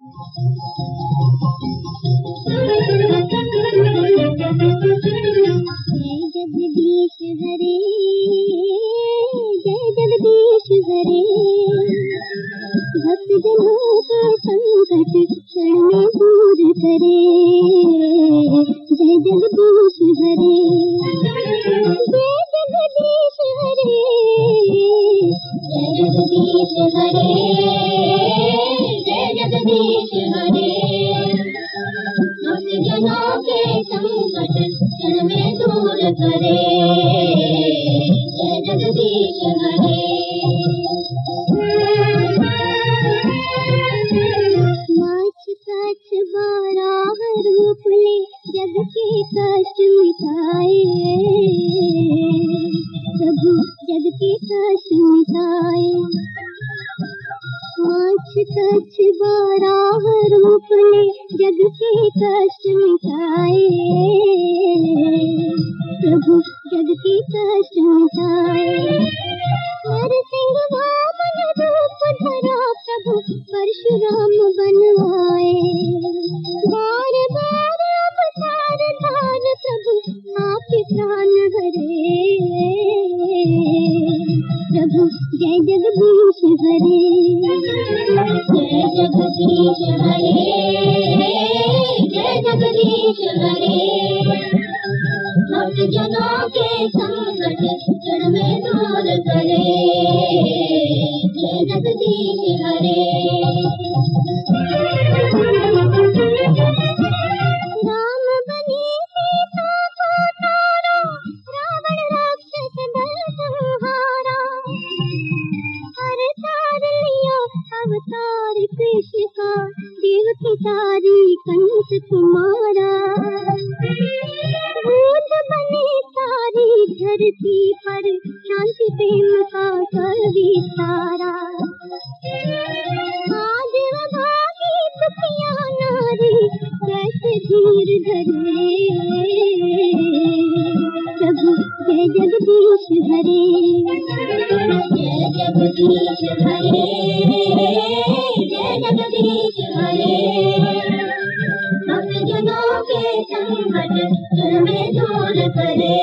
जगदीश हरे, जय जगदीश हरे, भक्त जनों का संकट क्षण में दूर करे। जय जगदीश हरे, जय जगदीश हरे, जय जगदीश हरे, जय जगदीश हरे, भक्त जनों के संकट क्षण में दूर करे। जय जगदीश हरे। माछ काछ बारह रूप ले जग के कष्ट मिटाए, प्रभु जग के कष्ट मिटाए। माछ काछ बारह रूप ले जग के कष्ट मिटाए, प्रभु जग के कष्ट मिटाए। नरसिंह वामन रूप धरा प्रभु परशुराम बनवाए। बार बार अवतार धार प्रभु आप प्राण भरे। प्रभु जय जगदीश हरे, जय जगदीश हरे, जय जगदीश हरे, भक्त जनों के संकट क्षण में दूर करे। जय जगदीश हरे। राम बने सीता को तारा, रावण राक्षस दल संहारा। अवतार लिया अवतार कृष्ण का, देवकी तारी कंस कुमारा। भूत बने सारी धरती पर, शांति प्रेम का कर विस्तारा। आज अभागी दुखिया नारी कैसे धीर धरे। प्रभु जय जगदीश हरे, जय जगदीश हरे, जय जगदीश हरे, भक्त जनों के संकट क्षण में दूर करे।